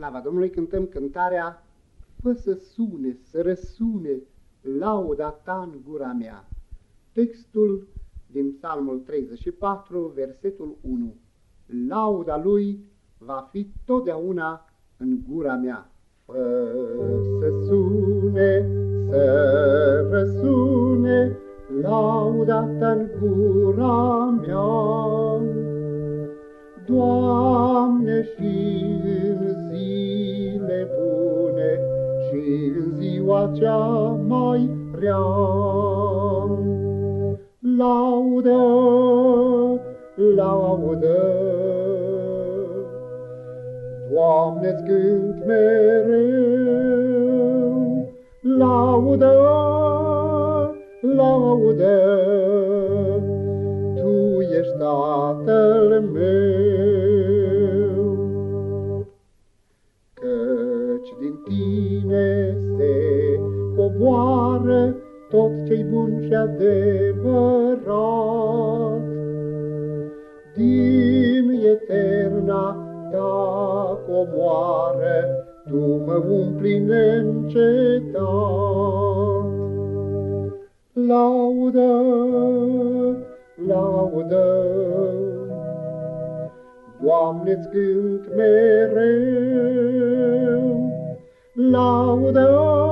slava Domnului, cântăm cântarea Fă să sune, să răsune lauda ta în gura mea. Textul din Psalmul 34, versetul 1. Lauda lui va fi totdeauna în gura mea. Fă să sune, să răsune lauda ta în gura mea. Doamne, și în zile bune și în ziua cea mai rea, laudă, laudă. Doamne-ți cânt mereu, laudă, laudă. Tu ești Tatăl meu, căci din tine se coboară tot ce-i bun și adevărat. Din eterna ta comoară tu mă umpli neîncetat. Laudă, laudă, Doamne-ți cânt mereu. Laudă,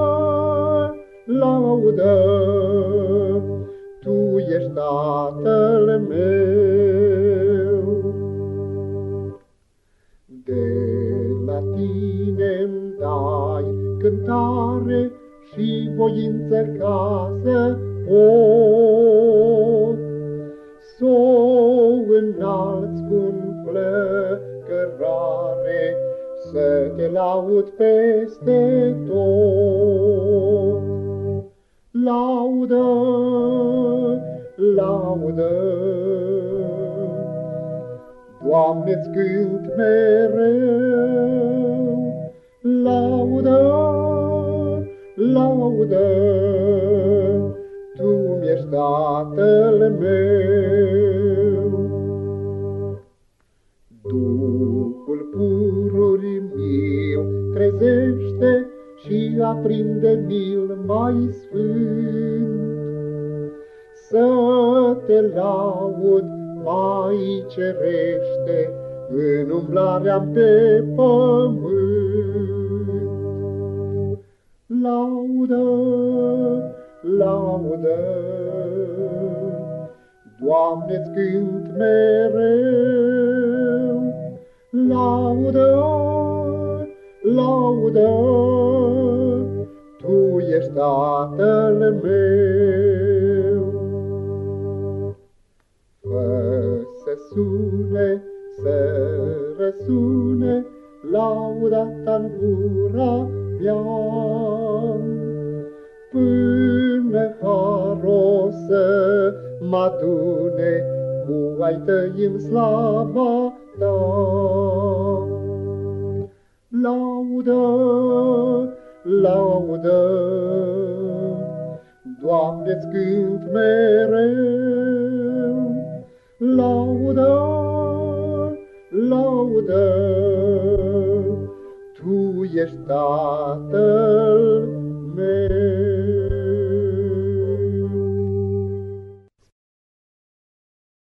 laudă, Tu ești Tatăl meu. De la tine-mi dai cântare și voință ca să pot s-o înalți cu-n flăcărare, să te laud peste tot. Laudă, laudă, Doamne-ți cânt mereu. Laudă, laudă, Tu mi-ești Tatăl meu. Duhul pururi mi-l trezește și aprinde mi-l mai sfânt. Să te laud mai cerește în umblarea pe pământ. Laudă, laudă, Doamne-ți cânt mereu. Laudă, laudă, Tu ești Tatăl meu. Fă să sune, să răsune lauda ta-n gura mea, până harul să mă adune cu ai tăi în slava ta. Laudă, laudă, Doamne-ți cânt mereu. Laudă, laudă, Tu ești Tatăl meu.